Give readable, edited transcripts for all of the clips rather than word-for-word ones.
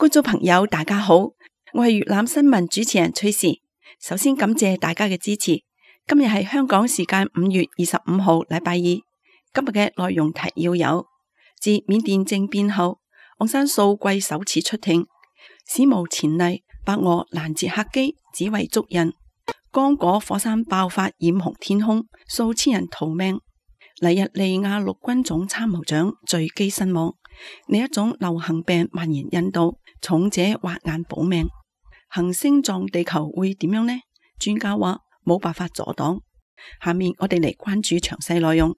觀眾朋友大家好，我係粵覽新聞主持人崔氏。首先感謝大家嘅支持。今日係香港時間5月25號禮拜二。今日嘅內容提要有：自緬甸政變後，昂山素季首次出庭，史無前例，白俄攔截客機只為捉人；剛果火山爆發染紅天空，數千人逃命；尼日利亞陸軍總參謀長墜機身亡；另一種流行病蔓延印度，重者挖眼保命。行星撞地球會點樣呢？專家話冇辦法阻擋。下面我哋嚟關注詳細內容。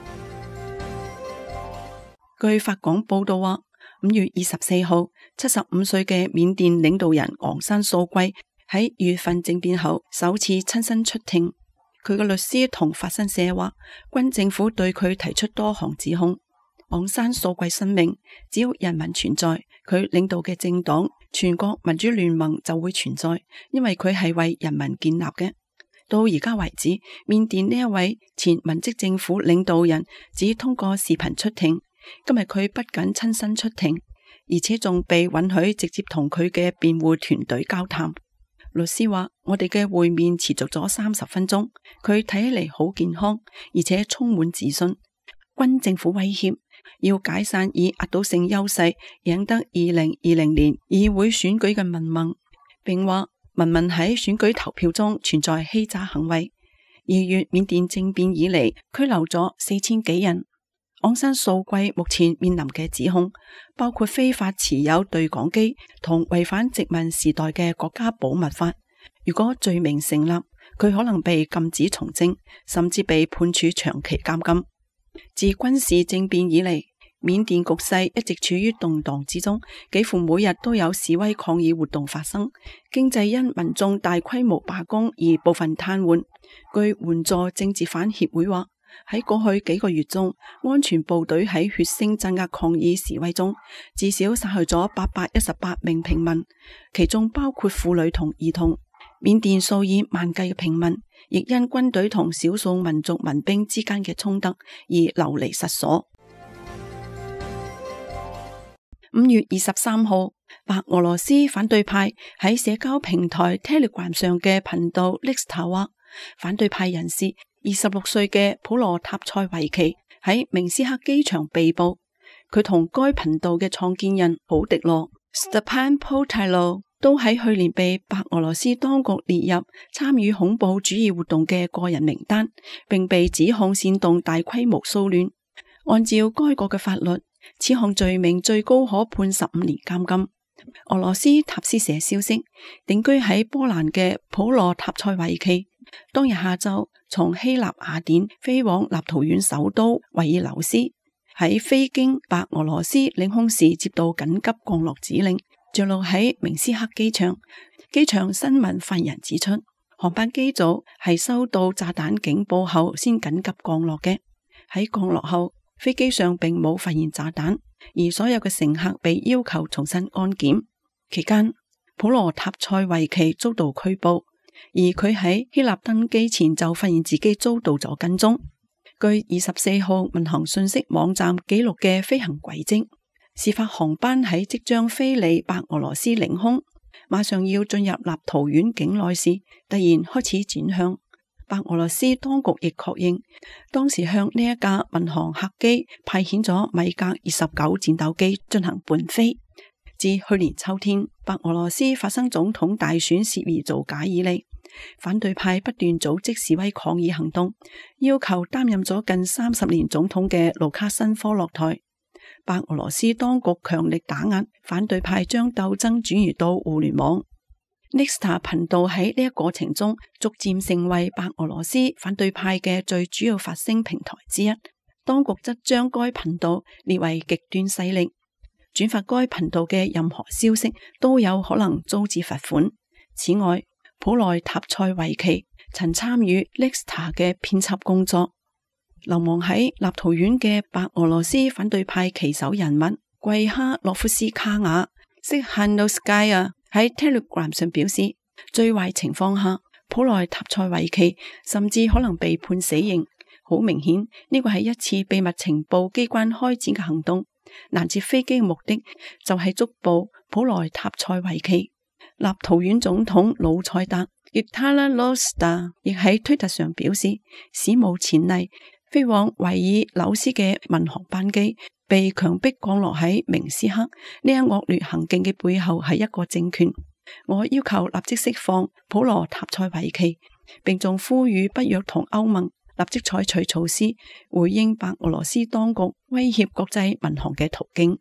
據法廣報道話，5月24號，75歲嘅緬甸領導人昂山素季喺2月份政變後首次親身出庭。佢嘅律師同法新社話，軍政府對佢提出多項指控。昂山素季聲明，只要人民存在，佢領導嘅政黨全國民主聯盟就會存在，因為佢係為人民建立嘅。到而家為止，緬甸呢一位前文職政府領導人只通過視頻出庭。今日佢不僅親身出庭，而且仲被允許直接同佢嘅辯護團隊交談。律師話，我哋嘅會面持續咗30分鐘，佢睇起嚟好健康，而且充滿自信。軍政府威脅要解散以壓倒性優勢贏得2020年議會選舉嘅民盟，並話民盟喺選舉投票中存在欺詐行為。2月緬甸政變以嚟，拘留咗4000幾人。昂山素季目前面臨嘅指控包括非法持有對講機同違反殖民時代嘅國家保密法。如果罪名成立，佢可能被禁止從政，甚至被判處長期監禁。自軍事政變以嚟，緬甸局勢一直處於動盪之中，幾乎每日都有示威抗議活動發生。經濟因民眾大規模罷工而部分癱瘓。據援助政治犯協會話，喺過去幾個月中，安全部隊喺血腥鎮壓抗議示威中，至少殺去咗818名平民，其中包括婦女同兒童。緬甸數以萬計嘅平民亦因軍隊同少數民族民兵之間嘅衝突而流離失所。5月23號，白俄羅斯反對派喺社交平台 Telegram 上嘅頻道 Lista 話，反對派人士26歲嘅普羅塔塞維奇喺明斯克機場被捕。佢同該頻道嘅創建人普迪羅 Stepan Potilo 都喺去年被白俄羅斯當局列入參與恐怖主義活動嘅個人名單，並被指控煽動大規模騷亂。按照該國嘅法律，此項罪名最高可判15年監禁。俄羅斯塔斯社消息，定居喺波蘭嘅普羅塔塞維奇當日下晝從希臘雅典飛往立陶宛首都維爾紐斯，喺飛經白俄羅斯領空時接到緊急降落指令，着陸喺明斯克機場。機場新聞發言人指出，航班機組係收到炸彈警報後先緊急降落嘅。喺降落後，飛機上並冇發現炸彈，而所有嘅乘客被要求重新安檢。期間，普羅塔塞維奇遭到拘捕，而佢喺希臘登機前就發現自己遭到咗跟蹤。據24號民航信息網站記錄嘅飛行軌跡，事發航班喺即將飛離白俄羅斯領空，馬上要進入立陶宛境內時，突然開始轉向。白俄羅斯當局亦確認，當時向呢一架民航客機派遣咗米格29戰鬥機進行伴飛。自去年秋天，白俄羅斯發生總統大選涉嫌造假以嚟，反對派不斷組織示威抗議行動，要求擔任咗近30年總統嘅盧卡申科落台。白俄羅斯當局強力打壓反對派，將鬥爭轉移到互聯網。Nexta 頻道喺呢一過程中逐漸成為白俄羅斯反對派嘅最主要發聲平台之一。當局則將該頻道列為極端勢力，轉發該頻道嘅任何消息都有可能遭致罰款。此外，普內塔塞維奇曾參與 Nexta 嘅編輯工作。流亡喺立陶宛嘅白俄羅斯反對派旗手人物季哈洛夫斯卡亞色漢諾斯加亞喺 Telegram 上表示，最壞情況下，普內塔塞維奇甚至可能被判死刑。好明顯，呢個係一次秘密情報機關開展嘅行動， 攔截飛機嘅目的就係捉捕普萊塔塞維奇。立陶宛總統魯塞達Gitanas Nausėda亦喺推特上表示，史無前例飛往維爾紐斯嘅民航班機被強迫降落喺明斯克，呢一惡劣行徑嘅背後係一個政權。我要求立即釋放普羅塔塞維奇，並仲呼籲北約同歐盟立即採取措施回應白俄羅斯當局威脅國際民航嘅途徑。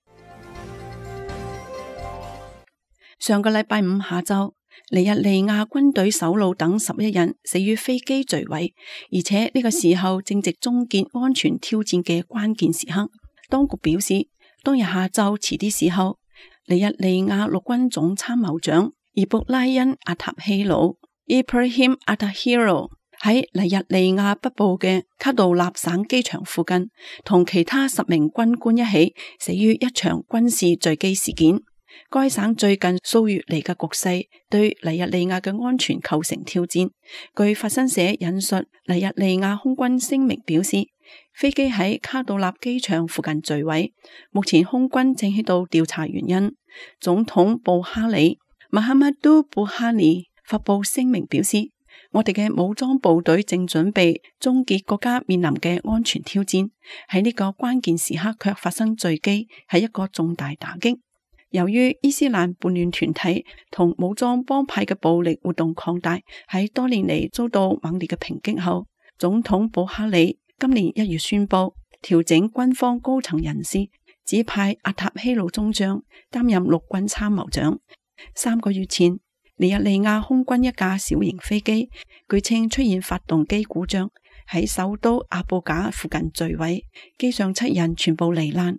上個禮拜五下晝，尼日利亞軍隊首腦等11人死於飛機墜毀，而且呢個時候正值終結安全挑戰嘅關鍵時刻。當局表示，當日下晝遲啲時候，尼日利亞陸軍總參謀長伊布拉恩阿塔希魯 Ibrahim Attahiru 喺尼日利亞北部嘅卡杜納省機場附近，同其他10名軍官一起死於一場軍事墜機事件。該省最近數月嚟嘅局勢對尼日利亞嘅安全構成挑戰。據法新社引述尼日利亞空軍聲明表示，飛機喺卡杜納機場附近墜毀，目前空軍正喺度調查原因。總統布哈里馬哈馬都布哈里發佈聲明表示，我哋嘅武裝部隊正準備終結國家面臨嘅安全挑戰，喺呢個關鍵時刻卻發生墜機，係一個重大打擊。由於伊斯蘭叛亂團體同武裝幫派嘅暴力活動擴大，喺多年嚟遭到猛烈嘅抨擊後，總統布哈里今年1月宣布調整軍方高層人事，指派阿塔希魯中將擔任陸軍參謀長。3個月前，尼日利亞空軍一架小型飛機據稱出現發動機故障，喺首都阿布賈附近墜毀，機上7人全部罹難。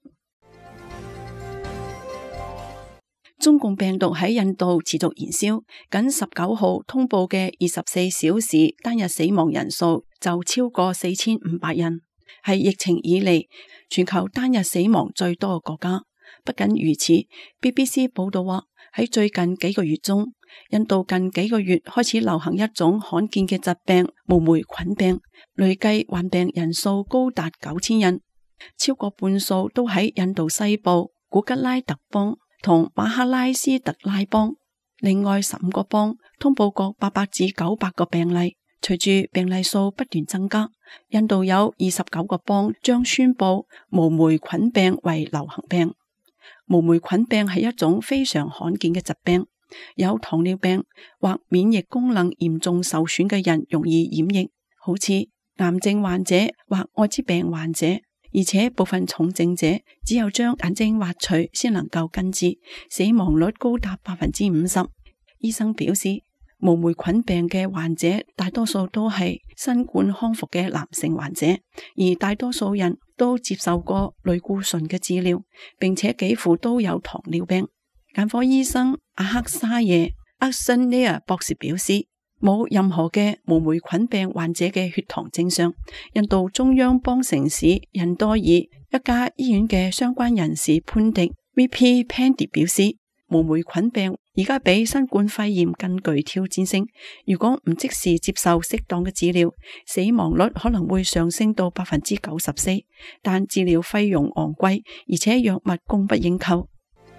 中共病毒喺印度持續燃燒，僅19號通報嘅24小時單日死亡人數就超過4500人，係疫情以嚟全球單日死亡最多嘅國家。不僅如此， BBC 報道話喺最近幾個月中，印度近幾個月開始流行一種罕見嘅疾病——毛霉菌病，累計患病人數高達9000人，超過半數都喺印度西部古吉拉特邦同馬哈拉斯特拉邦，另外15個邦通報過800至900個病例。隨住病例數不斷增加，印度有29個邦將宣布毛霉菌病為流行病。毛霉菌病係一種非常罕見嘅疾病，有糖尿病或免疫功能嚴重受損嘅人容易染疫，好似癌症患者或艾滋病患者。而且部分重症者只有將眼睛挖除先能夠根治，死亡率高達50%。醫生表示，毛霉菌病嘅患者大多數都係新冠康復嘅男性患者，而大多數人都接受過類固醇嘅治療，並且幾乎都有糖尿病。眼科醫生阿克沙耶厄森尼亞博士表示，冇任何嘅毛霉菌病患者嘅血糖正常。印度中央邦城市印多爾一家醫院嘅相關人士潘迪 VP Pandy 表示，毛霉菌病而家比新冠肺炎更具挑戰性。如果唔即時接受適當嘅治療，死亡率可能會上升到94%，但治療費用昂貴，而且藥物供不應求。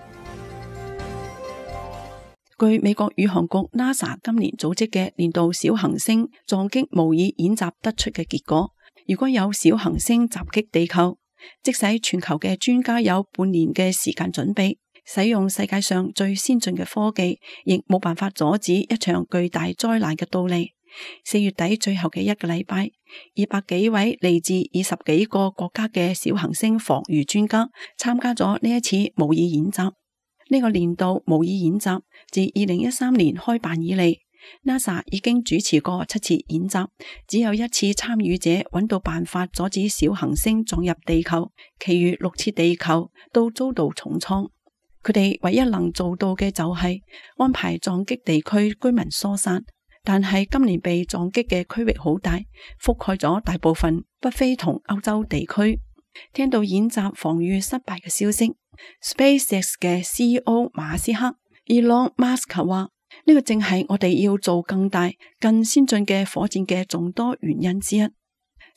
據美國宇航局 NASA 今年組織嘅年度小行星撞擊模擬演習得出嘅結果，如果有小行星襲擊地球，即使全球嘅專家有半年嘅時間準備，使用世界上最先進嘅科技，亦冇辦法阻止一場巨大災難嘅到嚟。4月底最後嘅一個禮拜，200幾位嚟自20幾個國家嘅小行星防禦專家參加咗呢一次模擬演習。呢個年度模擬演習自2013年開辦以嚟，NASA 已經主持過7次演習，只有1次參與者揾到辦法阻止小行星撞入地球，其餘6次地球都遭到重創。佢哋唯一能做到嘅就係安排撞擊地區居民疏散，但係今年被撞擊嘅區域好大，覆蓋咗大部分北非同歐洲地區。聽到演習防禦失敗嘅消息， SpaceX 嘅 CEO 馬斯克 Elon Musk 話，呢個正係我哋要做更大、更先進嘅火箭嘅眾多原因之一。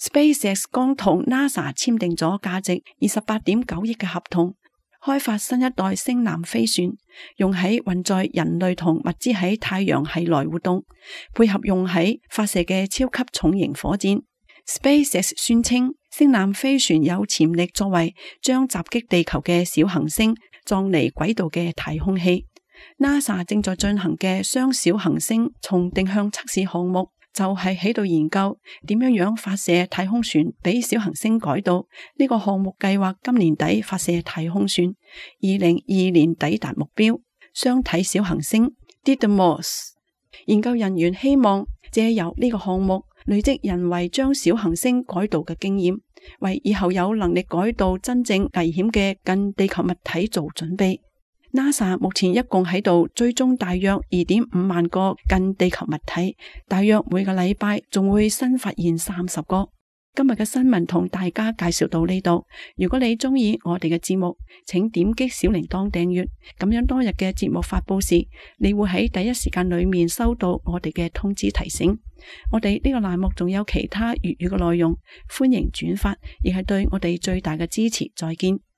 SpaceX 剛同 NASA 簽訂咗價值28.9億嘅合同，開發新一代星艦飛船，用喺運載人類同物資喺太陽系內活動，配合用喺發射嘅超級重型火箭。SpaceX 宣稱，星艦飛船有潛力作為將襲擊地球嘅小行星撞離軌道嘅太空器。NASA 正在進行嘅雙小行星重定向測試項目，就係喺度研究點樣發射太空船俾小行星軌道。呢個項目計劃今年底發射太空船，2022年抵達目標。雙體小行星 Didymos 研究人員希望借由呢個項目累積人為將小行星改導嘅經驗，為以後有能力改導真正危險嘅近地球物體做準備。NASA 目前一共喺度追蹤大約2.5萬個近地球物體，大約每個禮拜仲會新發現30個。今日嘅新聞同大家介紹到呢度。如果你鍾意我哋嘅節目，請點擊小鈴鐺訂閱，咁樣當日嘅節目發佈時，你會喺第一時間裏面收到我哋嘅通知提醒。我哋呢個欄目仲有其他粵語嘅內容，歡迎轉發，亦係對我哋最大嘅支持。再見。